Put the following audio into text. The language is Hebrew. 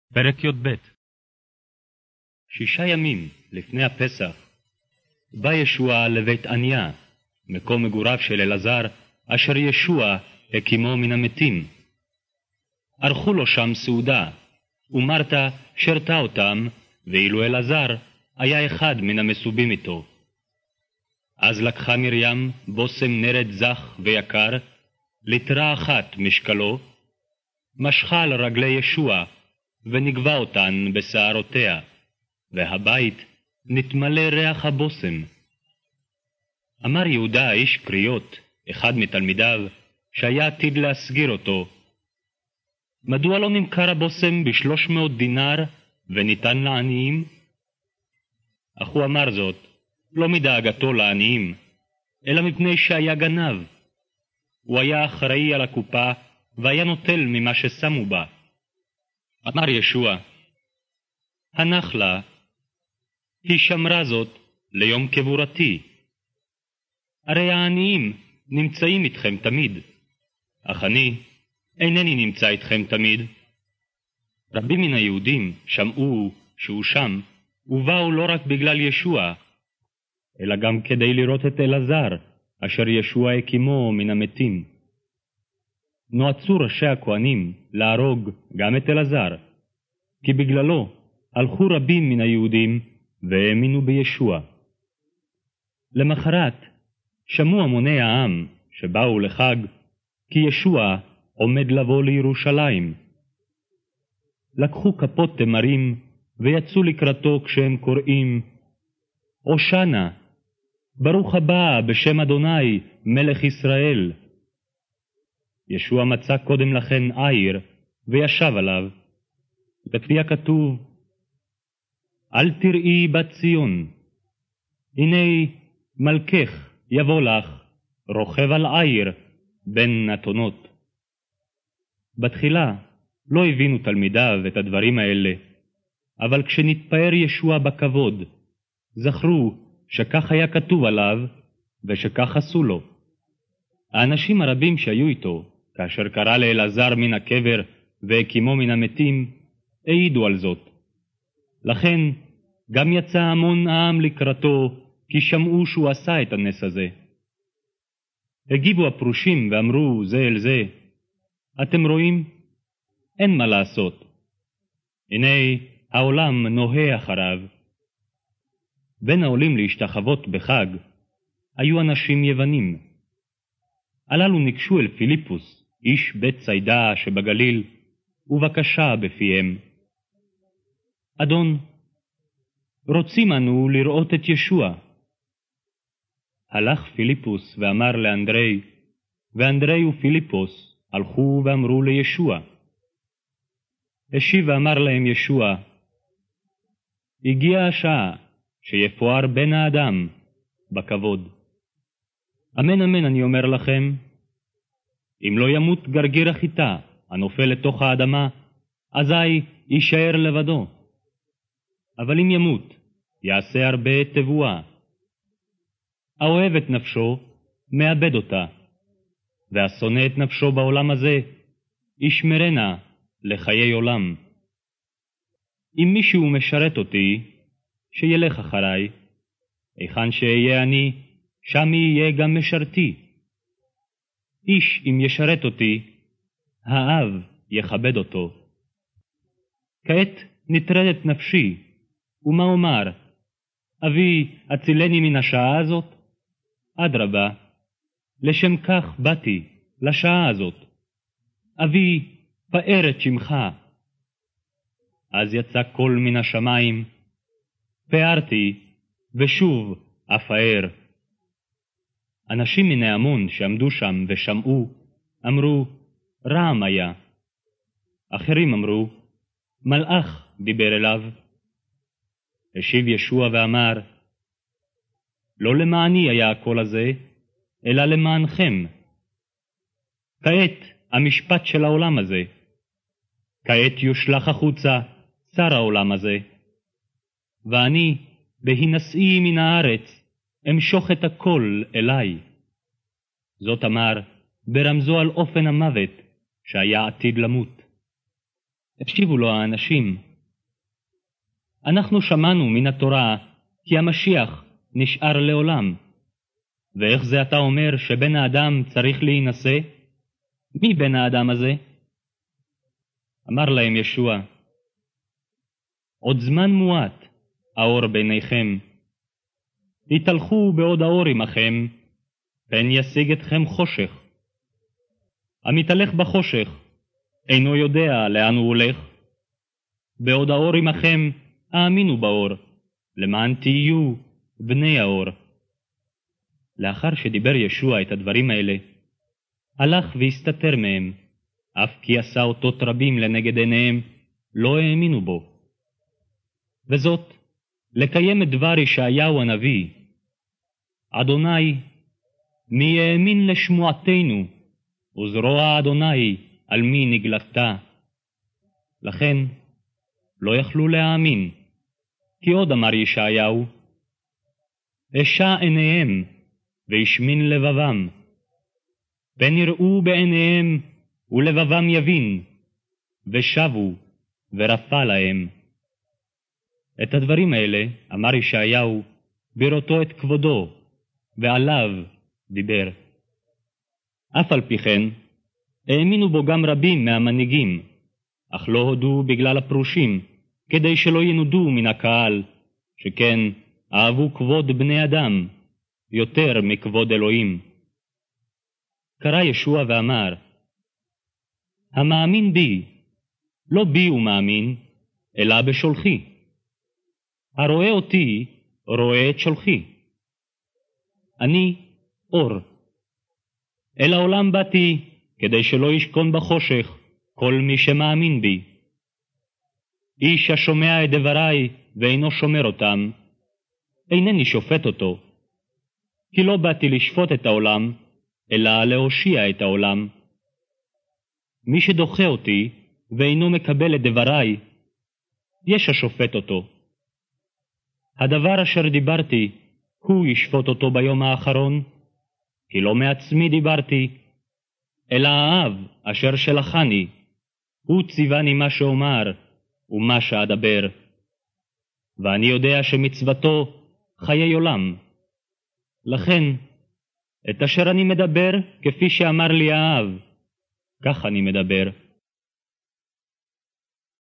פרק י"ב. 6 ימים לפני הפסח בא ישוע לבית עניה, מקום מגוריו של אלעזר, אשר ישוע הקימו מן המתים. ערכו לו שם סעודה, ומרתה שרתה אותם, ואילו אלעזר היה אחד מן המסובים איתו. אז לקחה מרים בושם נרד זך ויקר, ליטרה אחת משקלו, משכה על רגלי ישוע, ונגבה אותן בשערותיה, והבית נתמלא ריח הבושם. אמר יהודה איש קריות, אחד מתלמידיו, שהיה עתיד להסגיר אותו, מדוע לא נמכר הבושם ב300 דינר וניתן לעניים? אך הוא אמר זאת לא מדאגתו לעניים, אלא מפני שהיה גנב. הוא היה אחראי על הקופה, והיה נוטל ממה ששמו בה. אמר ישוע, הנח לה, היא שמרה זאת ליום קבורתי. הרי העניים נמצאים איתכם תמיד, אך אני אינני נמצא איתכם תמיד. רבים מן היהודים שמעו שהוא שם, ובאו לא רק בגלל ישוע, אלא גם כדי לראות את אלעזר, אשר ישוע הקימו מן המתים. נועצו ראשי הכהנים להרוג גם את אלעזר, כי בגללו הלכו רבים מן היהודים והאמינו בישוע. למחרת שמעו המוני העם שבאו לחג, כי ישוע עומד לבוא לירושלים. לקחו כפות תמרים ויצאו לקראתו כשהם קוראים, הושענא, ברוך הבא בשם אדוני מלך ישראל. ישוע מצא קודם לכן עיר וישב עליו, לפי הכתוב, אל תראי בת ציון, הנה מלכך יבוא לך, רוכב על עיר בין אתונות. בתחילה לא הבינו תלמידיו את הדברים האלה, אבל כשנתפאר ישוע בכבוד, זכרו שכך היה כתוב עליו, ושכך עשו לו. האנשים הרבים שהיו איתו, כאשר קרא לאלעזר מן הקבר והקימו מן המתים, העידו על זאת. לכן גם יצא המון העם לקראתו, כי שמעו שהוא עשה את הנס הזה. הגיבו הפרושים ואמרו זה אל זה, אתם רואים? אין מה לעשות. הנה העולם נוהה אחריו. בין העולים להשתחוות בחג היו אנשים יוונים. הללו ניגשו אל פיליפוס, איש בית ציידה שבגליל, ובקשה בפיהם, אדון, רוצים אנו לראות את ישוע. הלך פיליפוס ואמר לאנדרי, ואנדרי ופיליפוס הלכו ואמרו לישוע. השיב ואמר להם ישוע, הגיעה השעה שיפואר בן האדם בכבוד. אמן אמן אני אומר לכם, אם לא ימות גרגיר החיטה הנופל לתוך האדמה, אזי יישאר לבדו. אבל אם ימות, יעשה הרבה תבואה. האוהב את נפשו, מאבד אותה, והשונא את נפשו בעולם הזה, ישמרנה לחיי עולם. אם מישהו משרת אותי, שילך אחריי, היכן שאהיה אני, שם יהיה גם משרתי. איש אם ישרת אותי, האב יכבד אותו. כעת נטרדת נפשי, ומה אומר? אבי, הצילני מן השעה הזאת? אדרבה, לשם כך באתי, לשעה הזאת. אבי, פאר את שמך. אז יצא קול מן השמיים, פארתי, ושוב אפאר. אנשים מן ההמון שעמדו שם ושמעו, אמרו, רעם היה. אחרים אמרו, מלאך דיבר אליו. השיב ישוע ואמר, לא למעני היה הקול הזה, אלא למענכם. כעת המשפט של העולם הזה. כעת יושלך החוצה שר העולם הזה. ואני, בהינשאי מן הארץ, אמשוך את הכל אליי. זאת אמר, ברמזו על אופן המוות שהיה עתיד למות. השיבו לו האנשים, אנחנו שמענו מן התורה כי המשיח נשאר לעולם. ואיך זה אתה אומר שבן האדם צריך להינשא? מי בן האדם הזה? אמר להם ישוע, עוד זמן מועט האור ביניכם. תתהלכו בעוד האור עמכם, פן ישיג אתכם חושך. המתהלך בחושך אינו יודע לאן הוא הולך. בעוד האור עמכם האמינו באור, למען תהיו בני האור. לאחר שדיבר ישוע את הדברים האלה, הלך והסתתר מהם, אף כי עשה אותות רבים לנגד עיניהם, לא האמינו בו. וזאת, לקיים את דבר ישעיהו הנביא, אדוני, מי האמין לשמועתנו, וזרוע אדוני על מי נגלתה. לכן לא יכלו להאמין, כי עוד אמר ישעיהו, אשע עיניהם וישמין לבבם, פן יראו בעיניהם ולבבם יבין, ושבו ורפא להם. את הדברים האלה אמר ישעיהו בראותו את כבודו, ועליו דיבר. אף על פי כן, האמינו בו גם רבים מהמנהיגים, אך לא הודו בגלל הפרושים, כדי שלא ינודו מן הקהל, שכן אהבו כבוד בני אדם יותר מכבוד אלוהים. קרא ישוע ואמר, המאמין בי, לא בי הוא מאמין, אלא בשולחי. הרואה אותי, רואה את שולחי. אני אור. אל העולם באתי, כדי שלא ישכון בחושך כל מי שמאמין בי. איש השומע את דבריי ואינו שומר אותם, אינני שופט אותו, כי לא באתי לשפוט את העולם, אלא להושיע את העולם. מי שדוחה אותי ואינו מקבל את דבריי, יש השופט אותו. הדבר אשר דיברתי, הוא ישפוט אותו ביום האחרון, כי לא מעצמי דיברתי, אלא האב אשר שלחני, הוא ציווני מה שאומר ומה שאדבר. ואני יודע שמצוותו חיי עולם. לכן, את אשר אני מדבר, כפי שאמר לי האב, כך אני מדבר.